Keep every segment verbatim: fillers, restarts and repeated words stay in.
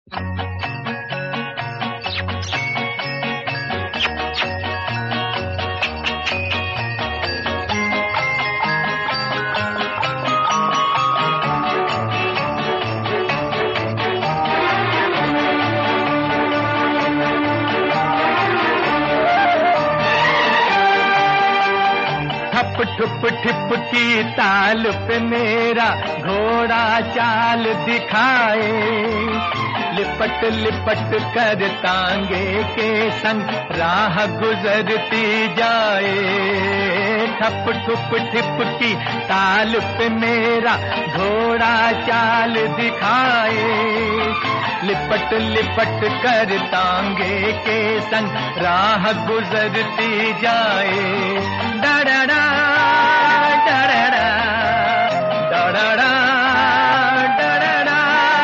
ठप ठुप ठिप की ताल पे मेरा घोड़ा चाल दिखाए, लिपट लिपट कर तांगे के संग राह गुजरती जाए। ठप ठुप ठिप की ताल पे मेरा घोड़ा चाल दिखाए, लिपट लिपट कर तांगे के संग राह गुजरती जाए। डरड़ा डरड़ा डरड़ा डरड़ा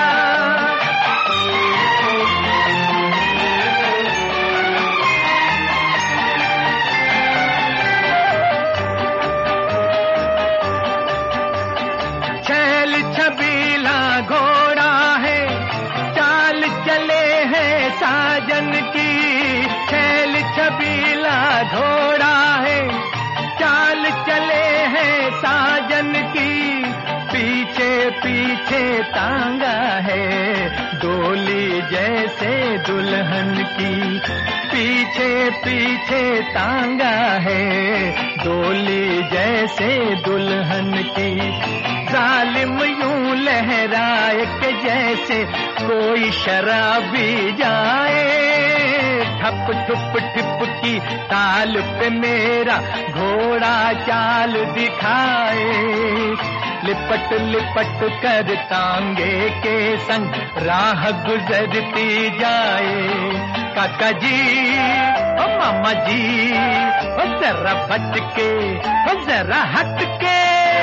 छैल छबीला घोड़ा है, चाल चले हैं साजन की। छैल छबीला घोड़ा है, चाल चले हैं साजन की। पीछे पीछे तांगा है डोली जैसे दुल्हन की। पीछे पीछे तांगा है डोली जैसे दुल्हन की। जालिम यूं लहराए के जैसे कोई शराबी जाए। ठप ठुप ठिप की ताल पे मेरा घोड़ा चाल दिखाए, लिपट लिपट कर तांगे के संग राह गुजरती जाए। काका जी ओ मामा जी ओ जरा बचके ओ जरा हटके।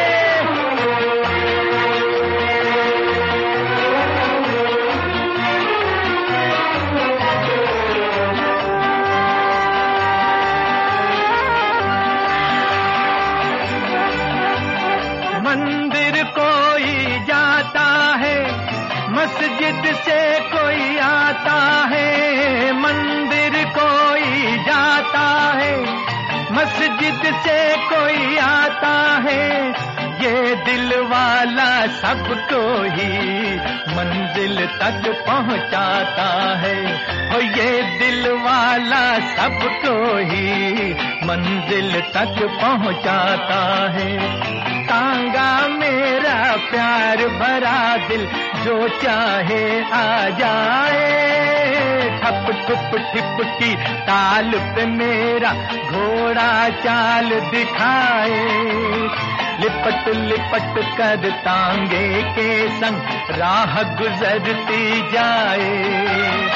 मंदिर कोई जाता है, मस्जिद से कोई आता है। मंदिर कोई जाता है, मस्जिद से कोई आता है। ये दिल वाला सबको ही मंजिल तक पहुंचाता है। और ये दिल वाला सबको ही मंजिल तक पहुंचाता है। तांगा मेरा प्यार भरा दिल जो चाहे आ जाए। ठप ठुप ठिप की ताल पे मेरा घोड़ा चाल दिखाए, लिपट लिपट कर तांगे के संग राह गुजरती जाए।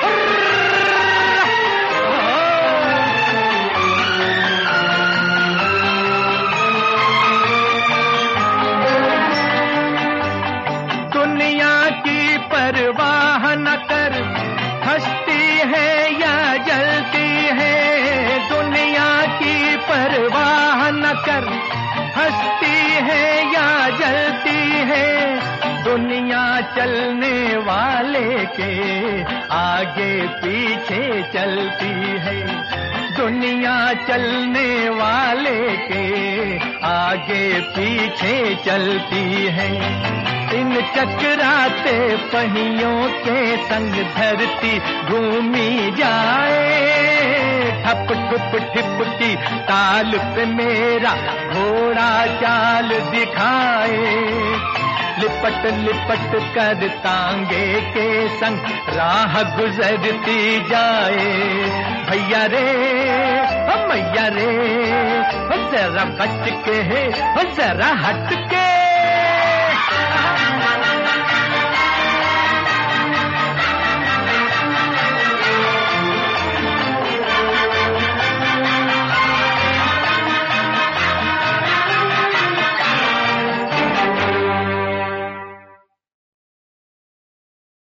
परवाह न कर, हंसती है या जलती है। दुनिया की परवाह न कर, हंसती है या जलती है। दुनिया चलने वाले के आगे पीछे चलती है। दुनिया चलने वाले के आगे पीछे चलती है। इन चकराते पहियों के संग धरती घूमी जाए। ठप ठुप ठिप की ताल पे मेरा घोड़ा चाल दिखाए, लिपट लिपट कर तांगे के संग राह गुजरती जाए। भैया रे ओ मैया रे ओ जरा बच के है ओ जरा हट के।